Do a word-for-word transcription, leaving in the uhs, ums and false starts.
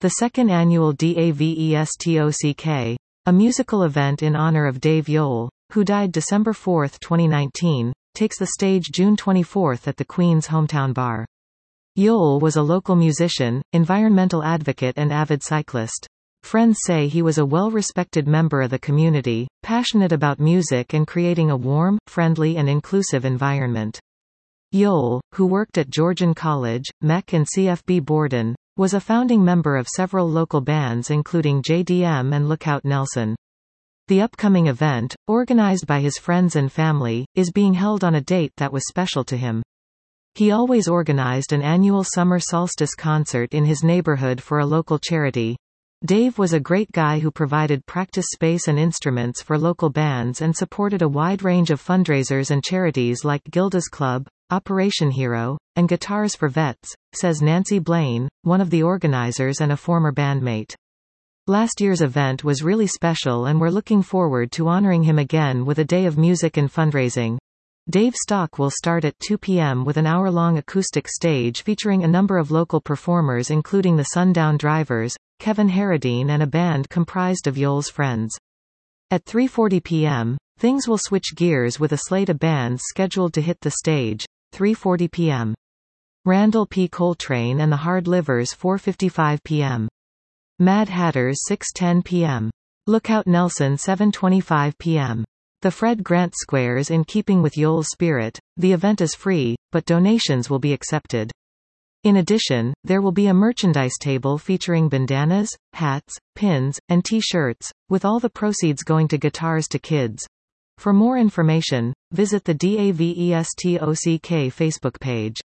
The second annual DAVESTOCK, a musical event in honor of Dave Yoel, who died December fourth twenty nineteen, takes the stage June twenty-fourth at the Queen's Hometown Bar. Yoel was a local musician, environmental advocate and avid cyclist. Friends say he was a well-respected member of the community, passionate about music and creating a warm, friendly and inclusive environment. Yoel, who worked at Georgian College, M E C and C F B Borden, was a founding member of several local bands including J D M and Lookout Nelson. The upcoming event, organized by his friends and family, is being held on a date that was special to him. He always organized an annual summer solstice concert in his neighborhood for a local charity. Dave was a great guy who provided practice space and instruments for local bands and supported a wide range of fundraisers and charities like Gilda's Club, Operation Hero, and Guitars for Vets, says Nancy Blaine, one of the organizers and a former bandmate. Last year's event was really special and we're looking forward to honoring him again with a day of music and fundraising. Dave's talk will start at two p m with an hour-long acoustic stage featuring a number of local performers including the Sundown Drivers, Kevin Harradine and a band comprised of Yoel's friends. At three forty p m, things will switch gears with a slate of bands scheduled to hit the stage. three forty p m Randall P. Coltrane and the Hard Livers four fifty-five p m Mad Hatters six ten p m Lookout Nelson seven twenty-five p m The Fred Grant Squares. In keeping with Yoel's spirit, the event is free, but donations will be accepted. In addition, there will be a merchandise table featuring bandanas, hats, pins, and t-shirts, with all the proceeds going to Guitars to Kids. For more information, visit the DAVESTOCK Facebook page.